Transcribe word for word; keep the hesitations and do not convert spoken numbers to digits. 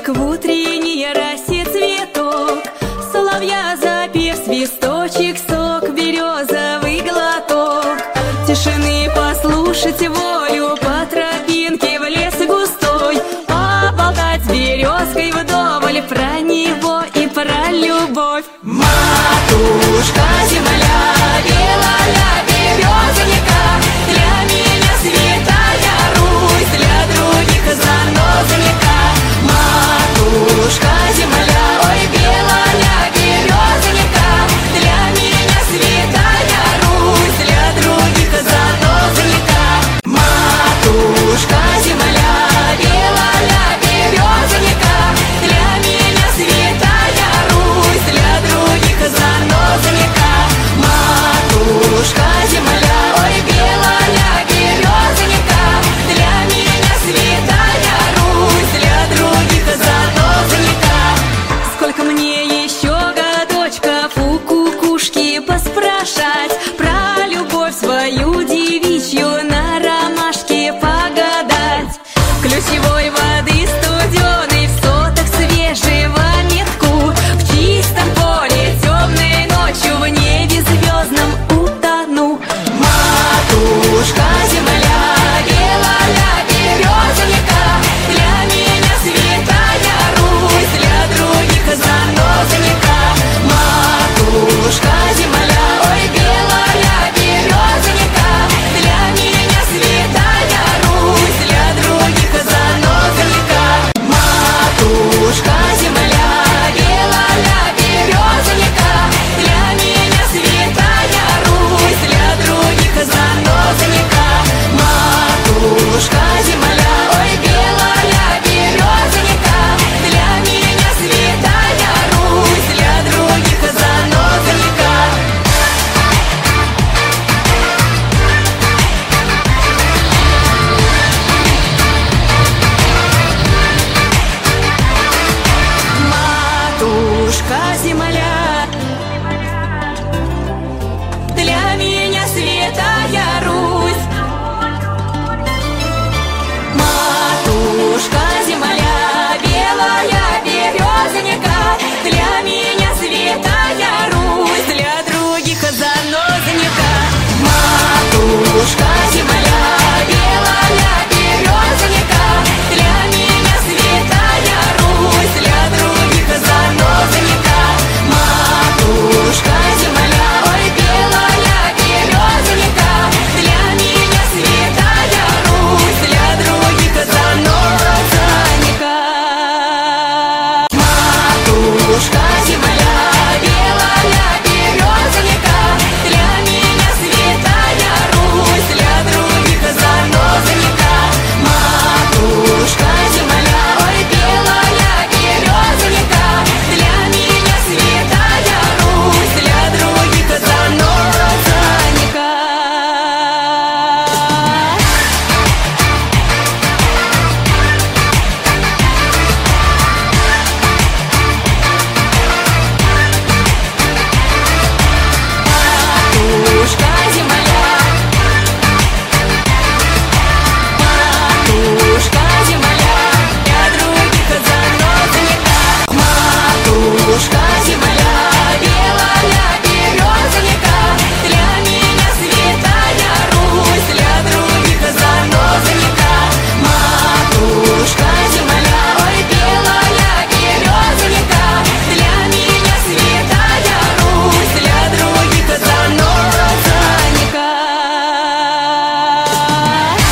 Цветочек в утренней росе цветок, соловья запев свисточек, сок березовый глоток. Тишины послушать волю, по тропинке в лес густой, поболтать с березкой вдоволь про него и про любовь. Матушка земля, белая березонька, для меня святая Русь, для других занозонька. Матушка земля, ой, белая березонька, для меня святая Русь, для других занозонька. Матушка земля, белая березонька, для меня святая Русь, для других занозонька. Матушка земля, ой, белая березонька, для меня святая Русь, для других занозонька. Сколько мне еще годочков у кукушки поспрашать про любовь свою девичью, на ромашке погадать. Ключевой воды студеной, в сотах свежего метку, в чистом поле темной ночью, в небе звездном утону. Матушка земля, белая березонька, для меня святая Русь, для других занозонька. Матушка земля, ой, белая березонька, для меня святая Русь, для других занозонька. Матушка земля, белая березонька, для меня святая Русь, для других занозонька. Матушка земля, ой, белая березонька, для меня святая Русь, для других занозонька. Матушка земля, для меня святая Русь. Матушка земля, белая березонька, для меня святая Русь, для других занозонька. Матушка земля, белая березонька, для меня святая Русь, для других занозонька. Матушка земля, ой, белая березонька, для меня святая Русь, для других занозонька. Матушка земля, белая березонька, для меня святая Русь, для других занозонька. Матушка земля, ой, белая березонька, для меня святая Русь, для других занозонька. Матушка земля, матушка земля, для других занозонька. Матушка земля.